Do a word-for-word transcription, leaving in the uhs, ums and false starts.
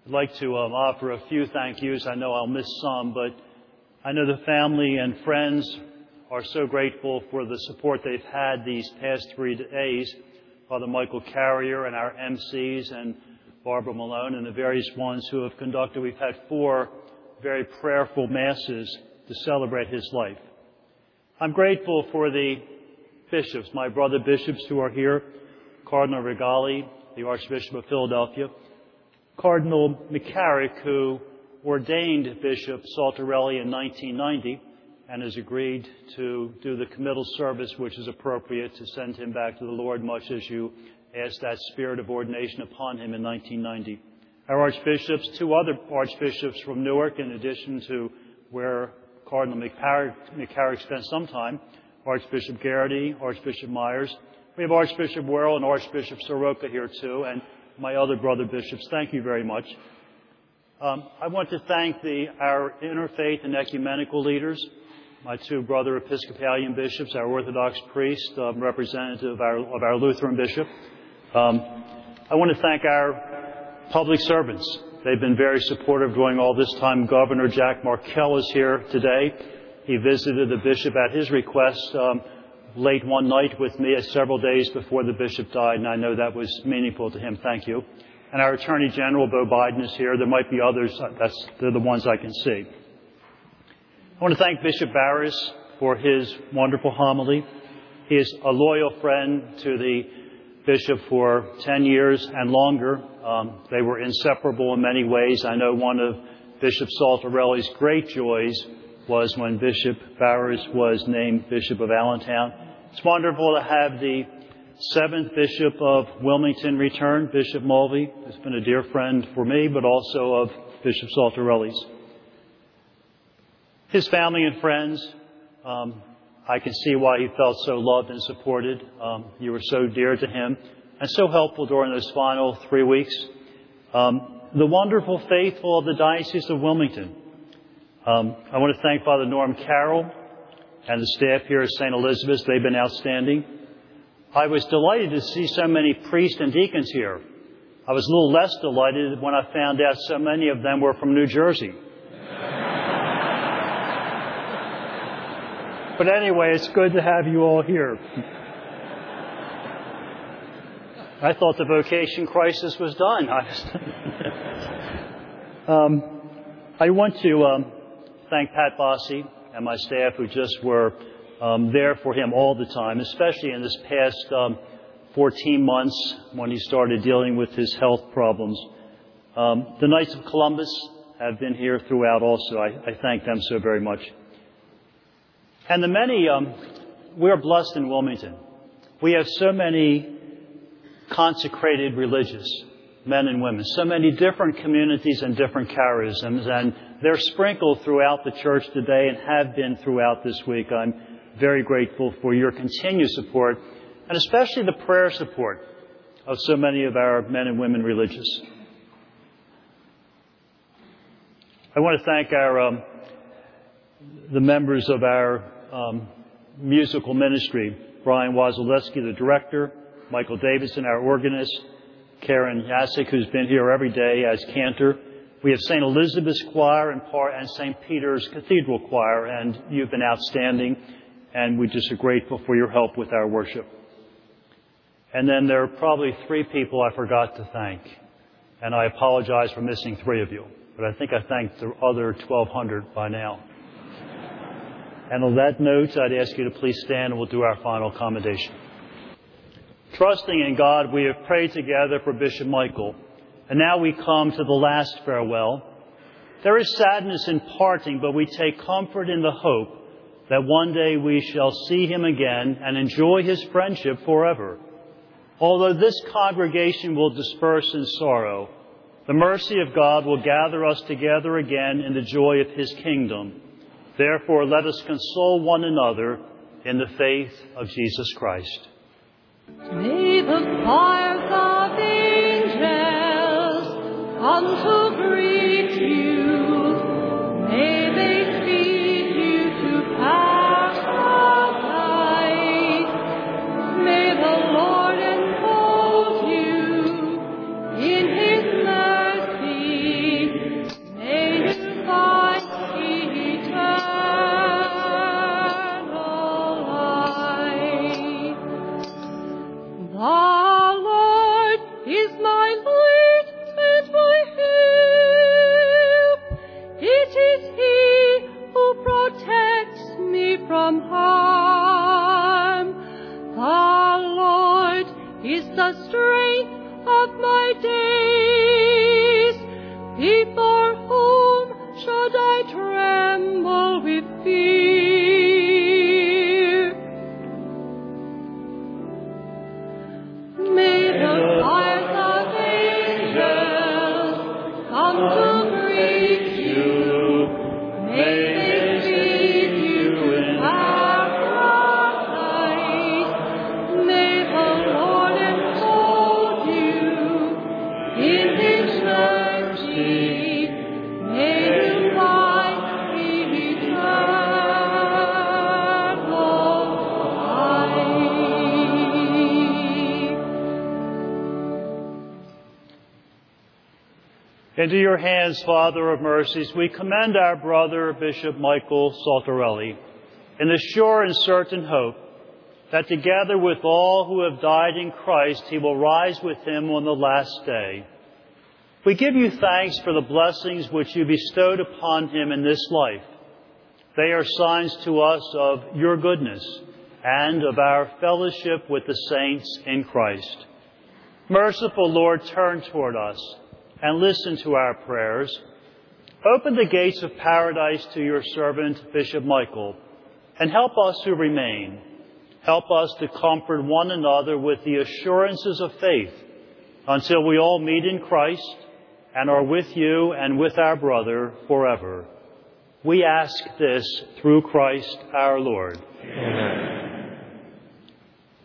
I'd like to um, offer a few thank yous. I know I'll miss some, but I know the family and friends are so grateful for the support they've had these past three days. Father Michael Carrier and our M Cs and Barbara Malone and the various ones who have conducted. We've had four very prayerful masses to celebrate his life. I'm grateful for the bishops, my brother bishops who are here, Cardinal Regali, the Archbishop of Philadelphia, Cardinal McCarrick, who ordained Bishop Saltarelli in nineteen ninety and has agreed to do the committal service which is appropriate to send him back to the Lord, much as you asked that spirit of ordination upon him in nineteen ninety. Our archbishops, two other archbishops from Newark, in addition to where Cardinal McCarrick, McCarrick spent some time, Archbishop Garrity, Archbishop Myers. We have Archbishop Worrell and Archbishop Soroka here too, and my other brother bishops. Thank you very much. Um, I want to thank the, our interfaith and ecumenical leaders, my two brother Episcopalian bishops, our Orthodox priest, um, representative of our, of our Lutheran bishop. Um, I want to thank our public servants. They've been very supportive during all this time. Governor Jack Markell is here today. He visited the bishop at his request um, late one night with me several days before the bishop died, and I know that was meaningful to him. Thank you. And our Attorney General, Bo Biden, is here. There might be others. That's, they're the ones I can see. I want to thank Bishop Barris for his wonderful homily. He is a loyal friend to the bishop for ten years and longer. Um, they were inseparable in many ways. I know one of Bishop Saltarelli's great joys was when Bishop Barris was named Bishop of Allentown. It's wonderful to have the seventh Bishop of Wilmington return, Bishop Mulvey, who's been a dear friend for me, but also of Bishop Saltarelli's. His family and friends, um, I can see why he felt so loved and supported. Um, you were so dear to him and so helpful during those final three weeks. Um, the wonderful faithful of the Diocese of Wilmington. Um, I want to thank Father Norm Carroll and the staff here at Saint Elizabeth's. They've been outstanding. I was delighted to see so many priests and deacons here. I was a little less delighted when I found out so many of them were from New Jersey. But anyway, it's good to have you all here. I thought the vocation crisis was done. um, I want to um, thank Pat Bossi and my staff who just were um, there for him all the time, especially in this past um, fourteen months when he started dealing with his health problems. Um, the Knights of Columbus have been here throughout also. I, I thank them so very much. And the many, um, we're blessed in Wilmington. We have so many consecrated religious men and women, so many different communities and different charisms, and they're sprinkled throughout the church today and have been throughout this week. I'm very grateful for your continued support, and especially the prayer support of so many of our men and women religious. I want to thank our um, the members of our um, musical ministry, Brian Wasilewski, the director, Michael Davidson, our organist, Karen Yasik, who's been here every day as cantor. We have Saint Elizabeth's Choir and, part, and Saint Peter's Cathedral Choir, and you've been outstanding, and we just are grateful for your help with our worship. And then there are probably three people I forgot to thank, and I apologize for missing three of you, but I think I thanked the other twelve hundred by now. And on that note, I'd ask you to please stand and we'll do our final commendation. Trusting in God, we have prayed together for Bishop Michael, and now we come to the last farewell. There is sadness in parting, but we take comfort in the hope that one day we shall see him again and enjoy his friendship forever. Although this congregation will disperse in sorrow, the mercy of God will gather us together again in the joy of his kingdom. Therefore, let us console one another in the faith of Jesus Christ. May the choirs of angels come to greet you. May they speed you to paths of light. May the Lord enfold you in his mercy Into your hands, Father of mercies, we commend our brother, Bishop Michael Saltarelli, in the sure and certain hope that together with all who have died in Christ, he will rise with him on the last day. We give you thanks for the blessings which you bestowed upon him in this life. They are signs to us of your goodness and of our fellowship with the saints in Christ. Merciful Lord, turn toward us and listen to our prayers. Open the gates of paradise to your servant, Bishop Michael, and help us who remain. Help us to comfort one another with the assurances of faith until we all meet in Christ and are with you and with our brother forever. We ask this through Christ our Lord. Amen.